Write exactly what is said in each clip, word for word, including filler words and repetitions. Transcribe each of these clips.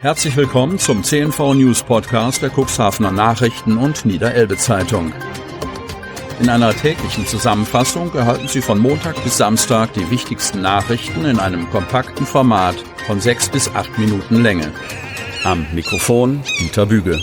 Herzlich willkommen zum C N V News Podcast der Cuxhavener Nachrichten und Niederelbe Zeitung. In einer täglichen Zusammenfassung erhalten Sie von Montag bis Samstag die wichtigsten Nachrichten in einem kompakten Format von sechs bis acht Minuten Länge. Am Mikrofon Dieter Büge.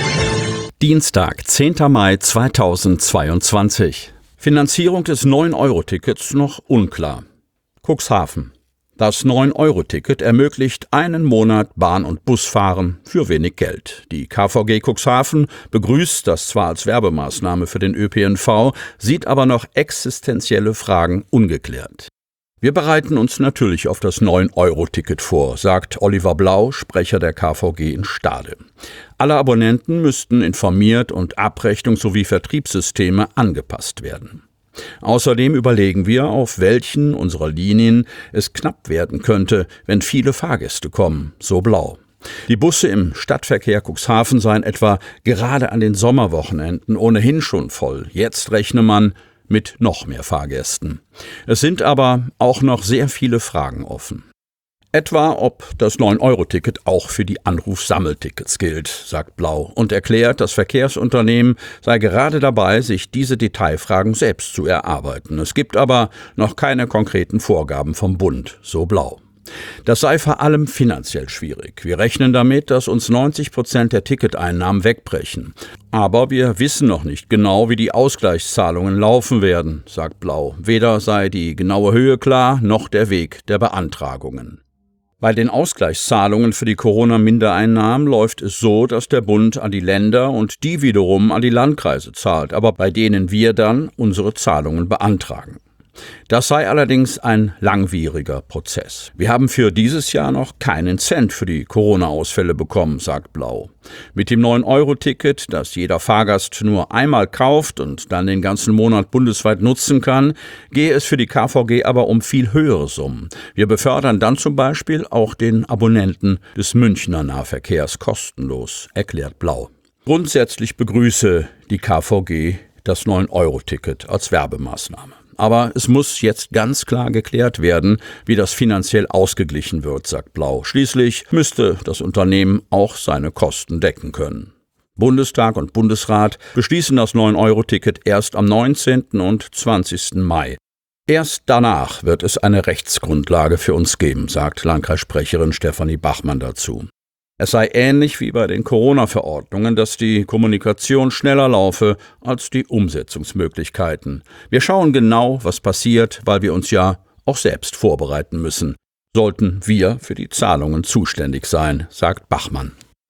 Dienstag, zehnter Mai zweitausendzweiundzwanzig. Finanzierung des neun Euro Tickets noch unklar. Cuxhaven. Das neun Euro Ticket ermöglicht einen Monat Bahn- und Busfahren für wenig Geld. Die K V G Cuxhaven begrüßt das zwar als Werbemaßnahme für den Ö P N V, sieht aber noch existenzielle Fragen ungeklärt. Wir bereiten uns natürlich auf das neun Euro Ticket vor, sagt Oliver Blau, Sprecher der K V G in Stade. Alle Abonnenten müssten informiert und Abrechnung sowie Vertriebssysteme angepasst werden. Außerdem überlegen wir, auf welchen unserer Linien es knapp werden könnte, wenn viele Fahrgäste kommen, so Blau. Die Busse im Stadtverkehr Cuxhaven seien etwa gerade an den Sommerwochenenden ohnehin schon voll. Jetzt rechne man mit noch mehr Fahrgästen. Es sind aber auch noch sehr viele Fragen offen. Etwa, ob das neun Euro Ticket auch für die Anrufsammeltickets gilt, sagt Blau und erklärt, das Verkehrsunternehmen sei gerade dabei, sich diese Detailfragen selbst zu erarbeiten. Es gibt aber noch keine konkreten Vorgaben vom Bund, so Blau. Das sei vor allem finanziell schwierig. Wir rechnen damit, dass uns neunzig Prozent der Ticketeinnahmen wegbrechen. Aber wir wissen noch nicht genau, wie die Ausgleichszahlungen laufen werden, sagt Blau. Weder sei die genaue Höhe klar, noch der Weg der Beantragungen. Bei den Ausgleichszahlungen für die Corona-Mindereinnahmen läuft es so, dass der Bund an die Länder und die wiederum an die Landkreise zahlt, aber bei denen wir dann unsere Zahlungen beantragen. Das sei allerdings ein langwieriger Prozess. Wir haben für dieses Jahr noch keinen Cent für die Corona-Ausfälle bekommen, sagt Blau. Mit dem neun Euro Ticket, das jeder Fahrgast nur einmal kauft und dann den ganzen Monat bundesweit nutzen kann, gehe es für die K V G aber um viel höhere Summen. Wir befördern dann zum Beispiel auch den Abonnenten des Münchner Nahverkehrs kostenlos, erklärt Blau. Grundsätzlich begrüße die K V G das neun Euro Ticket als Werbemaßnahme. Aber es muss jetzt ganz klar geklärt werden, wie das finanziell ausgeglichen wird, sagt Blau. Schließlich müsste das Unternehmen auch seine Kosten decken können. Bundestag und Bundesrat beschließen das neun Euro Ticket erst am neunzehnten und zwanzigsten Mai. Erst danach wird es eine Rechtsgrundlage für uns geben, sagt Landkreissprecherin Stefanie Bachmann dazu. Es sei ähnlich wie bei den Corona-Verordnungen, dass die Kommunikation schneller laufe als die Umsetzungsmöglichkeiten. Wir schauen genau, was passiert, weil wir uns ja auch selbst vorbereiten müssen. Sollten wir für die Zahlungen zuständig sein, sagt Bachmann.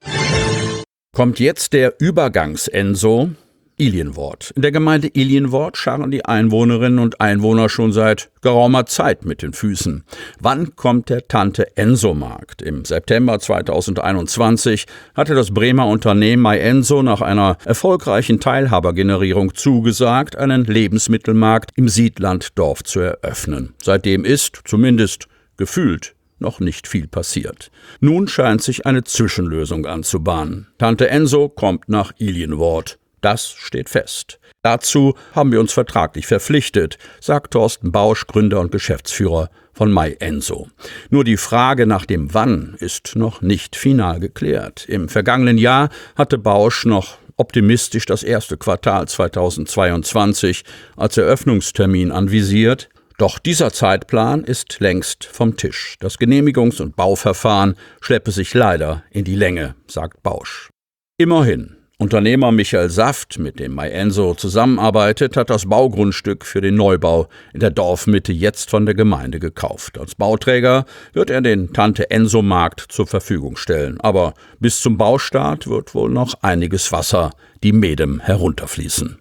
Kommt jetzt der Übergangs-Enso? Ilienwort. In der Gemeinde Ilienwort scharren die Einwohnerinnen und Einwohner schon seit geraumer Zeit mit den Füßen. Wann kommt der Tante-Enso-Markt? Im September zweitausendeinundzwanzig hatte das Bremer Unternehmen MyEnso nach einer erfolgreichen Teilhabergenerierung zugesagt, einen Lebensmittelmarkt im Siedlanddorf zu eröffnen. Seitdem ist, zumindest gefühlt, noch nicht viel passiert. Nun scheint sich eine Zwischenlösung anzubahnen. Tante Enso kommt nach Ilienwort. Das steht fest. Dazu haben wir uns vertraglich verpflichtet, sagt Thorsten Bausch, Gründer und Geschäftsführer von MyEnso. Nur die Frage nach dem Wann ist noch nicht final geklärt. Im vergangenen Jahr hatte Bausch noch optimistisch das erste Quartal zweitausendzweiundzwanzig als Eröffnungstermin anvisiert. Doch dieser Zeitplan ist längst vom Tisch. Das Genehmigungs- und Bauverfahren schleppe sich leider in die Länge, sagt Bausch. Immerhin. Unternehmer Michael Saft, mit dem MyEnso zusammenarbeitet, hat das Baugrundstück für den Neubau in der Dorfmitte jetzt von der Gemeinde gekauft. Als Bauträger wird er den Tante-Enso-Markt zur Verfügung stellen. Aber bis zum Baustart wird wohl noch einiges Wasser die Medem herunterfließen.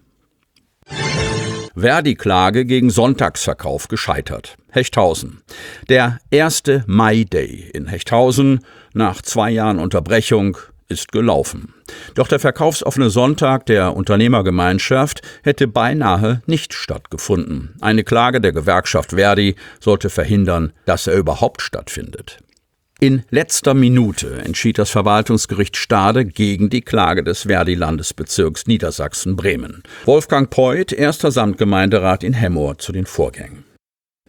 Verdi-Klage gegen Sonntagsverkauf gescheitert. Hechthausen. Der erste May Day in Hechthausen nach zwei Jahren Unterbrechung ist gelaufen. Doch der verkaufsoffene Sonntag der Unternehmergemeinschaft hätte beinahe nicht stattgefunden. Eine Klage der Gewerkschaft Verdi sollte verhindern, dass er überhaupt stattfindet. In letzter Minute entschied das Verwaltungsgericht Stade gegen die Klage des Verdi-Landesbezirks Niedersachsen-Bremen. Wolfgang Peuth, erster Samtgemeinderat in Hemmoor, zu den Vorgängen.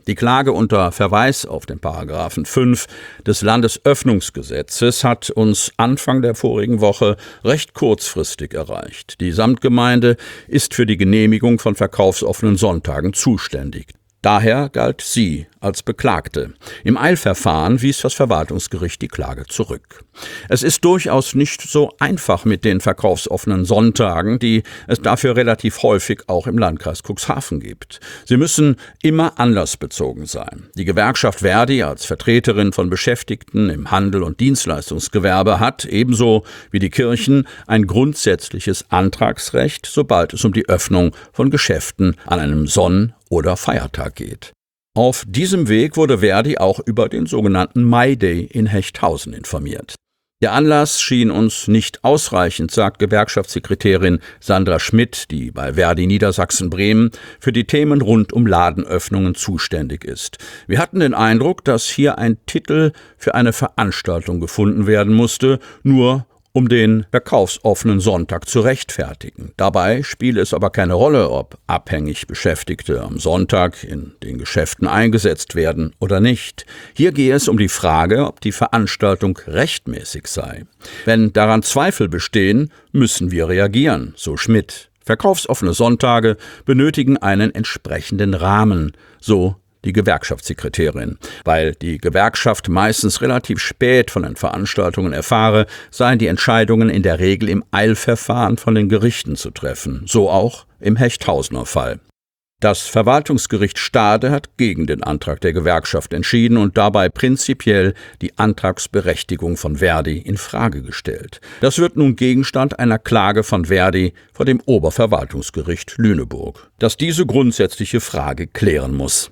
Die Klage unter Verweis auf den Paragraphen fünf des Landesöffnungsgesetzes hat uns Anfang der vorigen Woche recht kurzfristig erreicht. Die Samtgemeinde ist für die Genehmigung von verkaufsoffenen Sonntagen zuständig. Daher galt sie als Beklagte. Im Eilverfahren wies das Verwaltungsgericht die Klage zurück. Es ist durchaus nicht so einfach mit den verkaufsoffenen Sonntagen, die es dafür relativ häufig auch im Landkreis Cuxhaven gibt. Sie müssen immer anlassbezogen sein. Die Gewerkschaft ver.di als Vertreterin von Beschäftigten im Handel und Dienstleistungsgewerbe hat, ebenso wie die Kirchen, ein grundsätzliches Antragsrecht, sobald es um die Öffnung von Geschäften an einem Sonn- oder Feiertag geht. Auf diesem Weg wurde ver.di auch über den sogenannten May Day in Hechthausen informiert. Der Anlass schien uns nicht ausreichend, sagt Gewerkschaftssekretärin Sandra Schmidt, die bei ver.di Niedersachsen-Bremen für die Themen rund um Ladenöffnungen zuständig ist. Wir hatten den Eindruck, dass hier ein Titel für eine Veranstaltung gefunden werden musste, nur um den verkaufsoffenen Sonntag zu rechtfertigen. Dabei spiele es aber keine Rolle, ob abhängig Beschäftigte am Sonntag in den Geschäften eingesetzt werden oder nicht. Hier gehe es um die Frage, ob die Veranstaltung rechtmäßig sei. Wenn daran Zweifel bestehen, müssen wir reagieren, so Schmidt. Verkaufsoffene Sonntage benötigen einen entsprechenden Rahmen, so die Gewerkschaftssekretärin. Weil die Gewerkschaft meistens relativ spät von den Veranstaltungen erfahre, seien die Entscheidungen in der Regel im Eilverfahren von den Gerichten zu treffen. So auch im Hechthausener Fall. Das Verwaltungsgericht Stade hat gegen den Antrag der Gewerkschaft entschieden und dabei prinzipiell die Antragsberechtigung von ver.di in Frage gestellt. Das wird nun Gegenstand einer Klage von ver.di vor dem Oberverwaltungsgericht Lüneburg, das diese grundsätzliche Frage klären muss.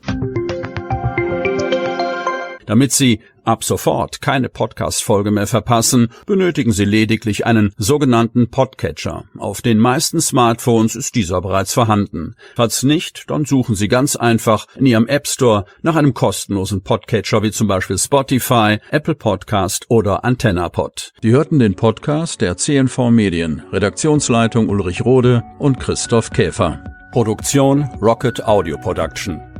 Damit Sie ab sofort keine Podcast-Folge mehr verpassen, benötigen Sie lediglich einen sogenannten Podcatcher. Auf den meisten Smartphones ist dieser bereits vorhanden. Falls nicht, dann suchen Sie ganz einfach in Ihrem App Store nach einem kostenlosen Podcatcher wie zum Beispiel Spotify, Apple Podcast oder AntennaPod. Sie hörten den Podcast der C N V Medien, Redaktionsleitung Ulrich Rode und Christoph Käfer. Produktion Rocket Audio Production.